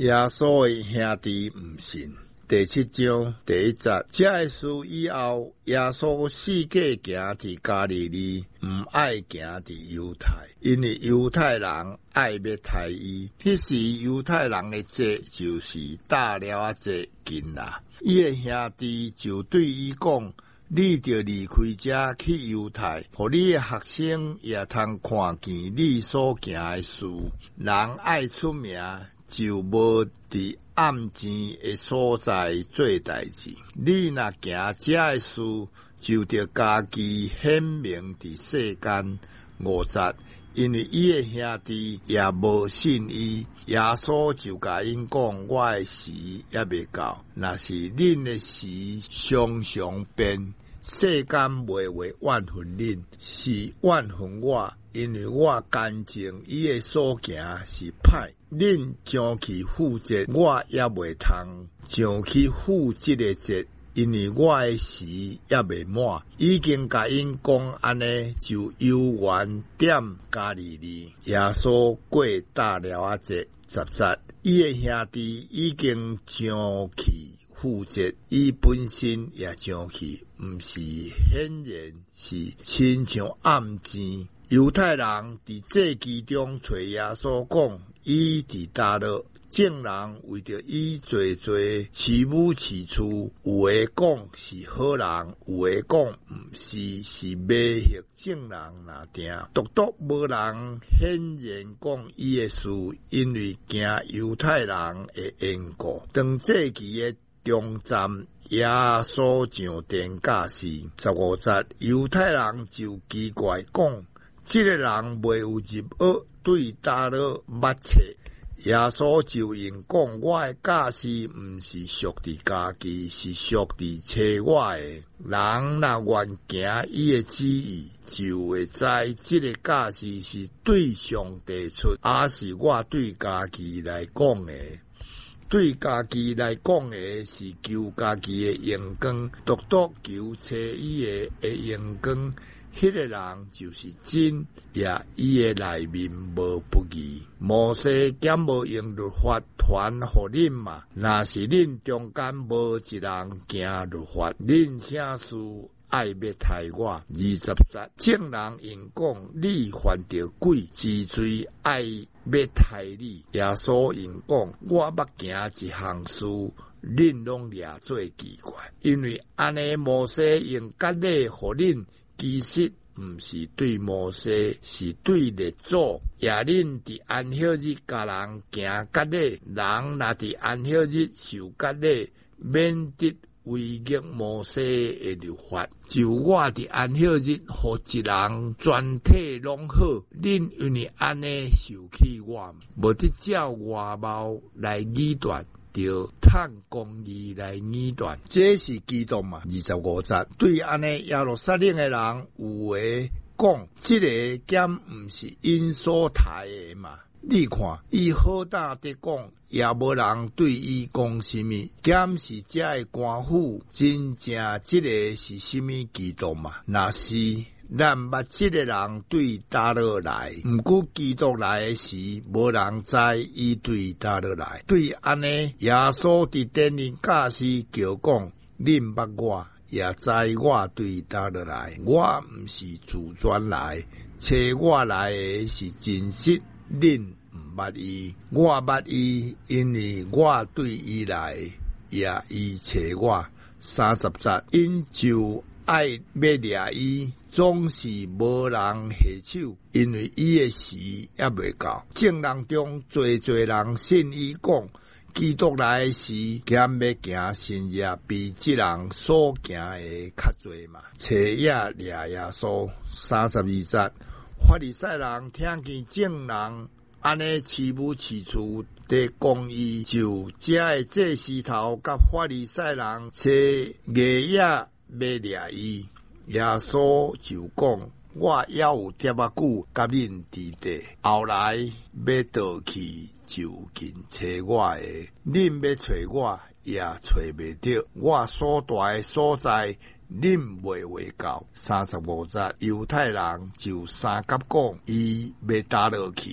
耶稣的兄弟唔信。第7章第1节，这个事以后，耶稣四界行伫加利利，唔爱行伫犹太，因为犹太人爱要杀伊。迄时犹太人的节就是大了节近啦。伊的兄弟就对伊讲：你着离开这去犹太，互你的学生也通看见你所行的事。人爱出名，就无伫暗前的所在做代志。你若行这的事，就着家己显明伫世间。5节，因为伊的兄弟也无信伊，耶稣就甲因讲：我的时也未到，若是恁的时常常变，世间袂为怨恨恁，是怨恨我，因为我干净伊的所行是歹。恁将其负责，我也袂通将其负责的责，因为我的时也未满。已经甲因讲安尼，就游园点加利利。耶稣过大了节10节，伊的兄弟已经将其负责，伊本身也将其，毋是显然，是亲像暗前。犹太人伫这其中找耶稣讲，伊伫大乐，众人为着伊做欺侮其处，有的讲是好人，有的讲毋是，是迷惑众人哪定。独无人显然讲伊的事，因为惊犹太人的缘故。当这期的中站，耶稣上殿驾事15节，犹太人就奇怪讲，这个人未有入学，对大乐捌册。耶稣就因讲，我的教示毋是属伫家己，是属伫找我的。人若愿行伊的旨意，就会知这个教示是对上帝出，也是我对家己来讲的。对家己来讲的是求家己的荣光，独求找伊的荣光。迄个人就是真，也伊的内面无不义。摩西减无用律法传互恁嘛？若是恁中间无一人行律法，恁啥事爱要害我？20节，众人因讲你犯着鬼之罪，爱要害你。耶稣因讲，我捌行一项事，恁拢掠做奇怪，因为安尼摩西用割礼互恁。其实毋是对摩西，是对列祖。也恁伫安息日甲人行割礼，人若伫安息日受割礼，免得违逆摩西的律法。就我伫安息日，互一人全体拢好，恁因为安尼受气我，无得照外貌来臆断。着趁公义来臆断，这是基督嘛？25节，对安尼耶路撒冷的人有诶讲，这个减毋是因所杀的嘛？你看，伊好大的讲，也无人对伊讲什么，减是这个官府，真正这个是什么基督嘛？若是。咱捌这个人对大乐来，毋过基督来的时，无人知伊对大乐来。对安尼，耶稣伫殿里教示叫讲，恁捌我，也知我对大乐来。我毋是自专来，找我来的是真实，恁毋捌伊。我捌伊，因为我对伊来，也伊找我。30节，因就爱要掠伊，总是无人下手，因为伊的时也未到。众人中多人信伊讲，基督来的时，减要行新约，比这人所行的较多嘛。找也掠耶稣。32节，法利赛人听见众人安尼欺侮其处的公义，就这个祭司头甲法利赛人找夜夜要掠伊。耶稣就讲，我也有点仔久甲恁伫地，后来要倒去就近找我的，恁要找我也找袂到，我所住的所在恁袂会到。35节，犹太人就三甲讲，伊要打落去，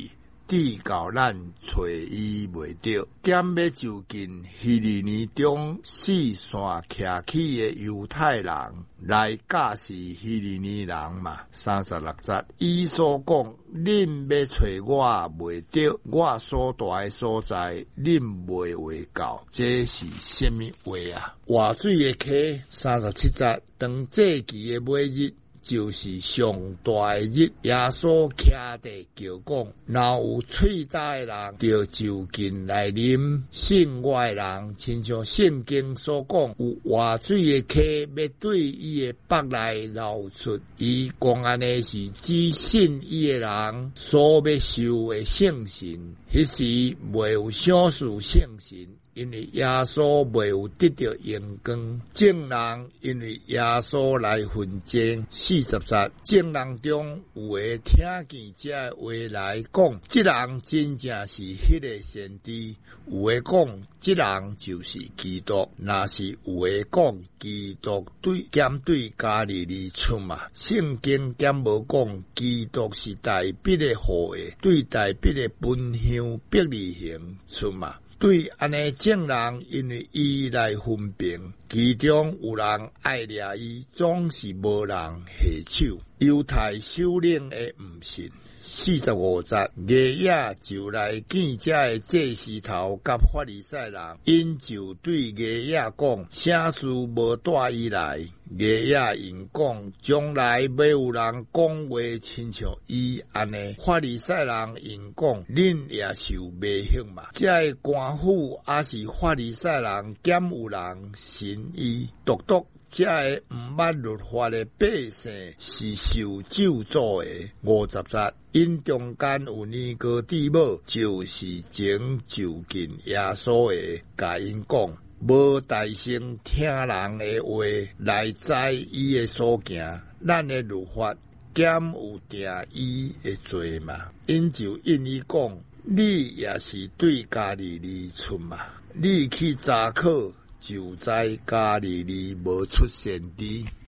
抵到咱找伊袂着，兼要就近希利尼中四线徛起的犹太人来教示希利尼人嘛。36节，伊所讲，恁要找我袂着，我所住的所在，恁袂会到，这是什么话啊？活水的溪，37节，当祭期的尾日。就是上大的日，耶稣徛地叫讲，若有喙焦的人，就就近来啉；信我的人，亲像圣经所讲，有活水的溪要对伊的腹内流出。伊讲安尼是指信伊的人所要受的圣神，迄时袂有少数圣神。因为耶稣未有得到荣光，众人因为耶稣来纷争。40节，众人中有诶听见这话来讲，这人真正是迄个先知；有诶讲，这人就是基督。若是有诶讲，基督对加利利出嘛？圣经兼无讲基督是代笔的后裔，对代笔的本乡伯利恒出嘛？对安尼众人因为伊来分辨，其中有人爱掠伊，总是无人下手。犹太首领的毋信。45节，耶亚就来见这的祭司头甲法利赛人，因就对耶亚讲，啥事无带伊来。耶亚因讲，将来要有人讲话亲像伊安尼。法利赛人因讲，恁也受袂晓嘛。这的官府也是法利赛人，兼有人信伊，独这个毋捌律法的百姓是受咒诅的。50节，因中间有尼哥底母，就是前就近耶稣的，甲因讲，无大声听人的话来知伊的所行，咱的律法减有定伊的罪嘛。因就因伊讲，你也是对加利利出嘛，你去查考。就在加利利无出现的。